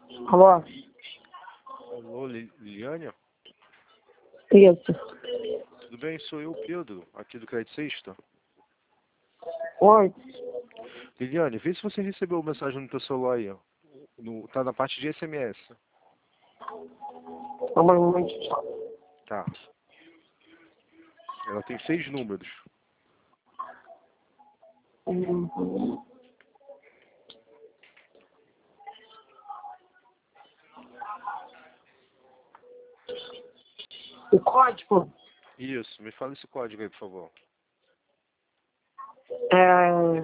Alô? Alô, Liliane? Isso. Tudo bem? Sou eu, Pedro, aqui do Crédito Sexta. Oi. Liliane, vê se você recebeu mensagem no teu celular aí, ó. Tá na parte de SMS. Um momentinho. Tá. Ela tem 6 números. O código Isso, me fala esse código aí, por favor. é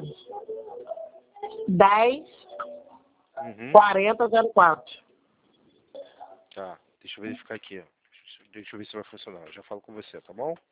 10 Uhum. 4004. Tá, deixa eu verificar aqui, ó. Deixa eu ver se vai funcionar. Eu já falo com você, tá bom?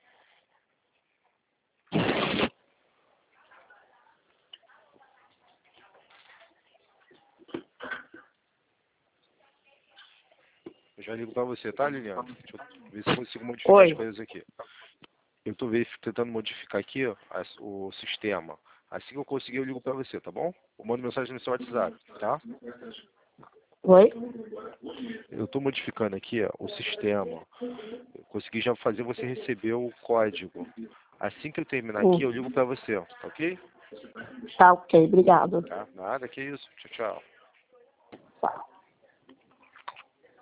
Eu já ligo pra você, tá, Liliane? Deixa eu ver se eu consigo modificar Oi. as coisas aqui. Eu tô tentando modificar aqui, ó, o sistema. Assim que eu conseguir, eu ligo pra você, tá bom? Eu mando mensagem no seu WhatsApp, tá? Oi? Eu tô modificando aqui, ó, o sistema. Eu consegui já fazer você receber o código. Assim que eu terminar aqui, eu ligo pra você, ó, tá ok? Tá ok, obrigado. Tá? Nada, que isso. Tchau, tchau. Tá.